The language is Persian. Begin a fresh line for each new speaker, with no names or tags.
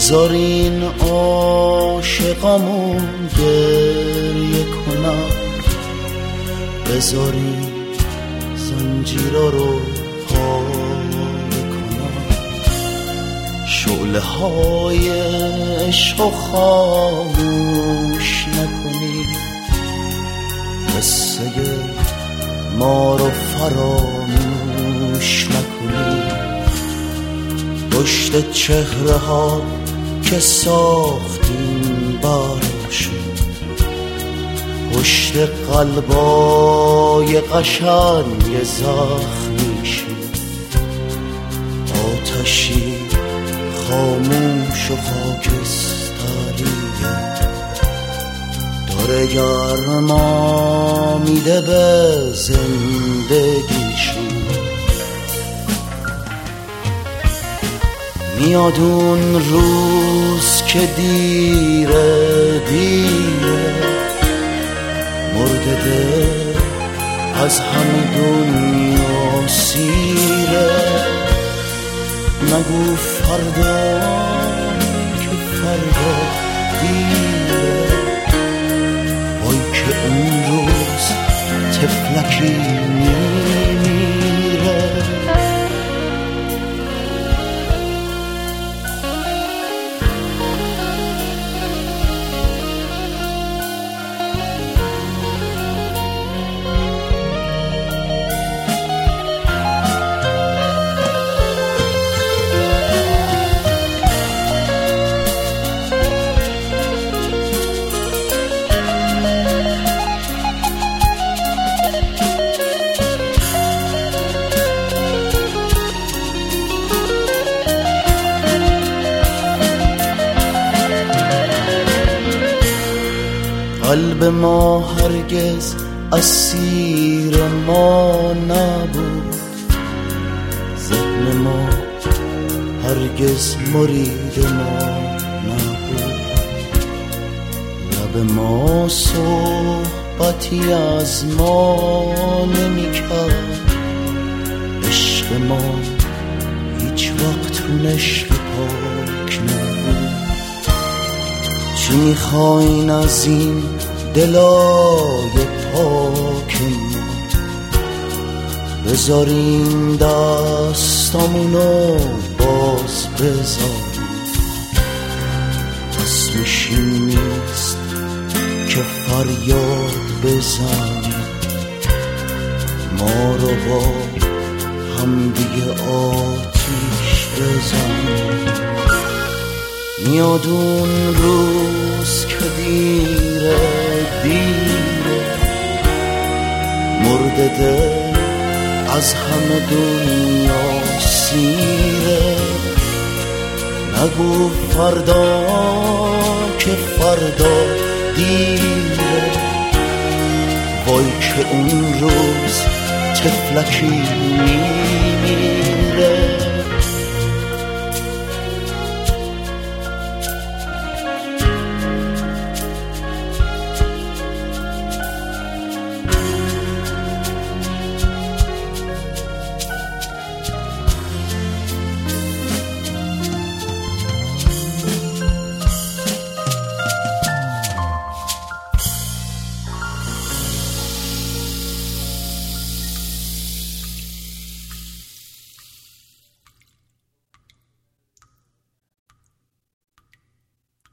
بذارین عاشقامون گریه کنن، بذارین زنجیرا رو پاره کنن، شعله های عشق و خاموش نکنین، قصه ما رو فراموش نکنین. پشت چهره ها که ساختیم براشون، پشت قلبای قشنگ زخمیشون، آتشی خاموش و خاکستریه داره گرما میده به زندگیشون. میاد اون روز که دیره دیره، مرده دل از همه دنیا سیره. نگو فردا که فردا دیره، وای که اون روز طفلکی میمیره. قلب ما هرگز اسیر ما نبود، ذهن ما هرگز مرید ما نبود، لب ما صحبتی از ما نمی کرد، عشق ما هیچ وقت نشو پاک نبود. چی میخواین از این دلای پاک ما؟ بذارین دستامونو باز بذارین، اسمشین نیست که فریاد بزنیم، ما رو با هم دیگه آتیش بزنیم. میاد اون روز که دیره دیره، مرده دل از همه دنیا سیره. نگو فردا که فردا دیره، وای که اون روز طفلکی میمیره.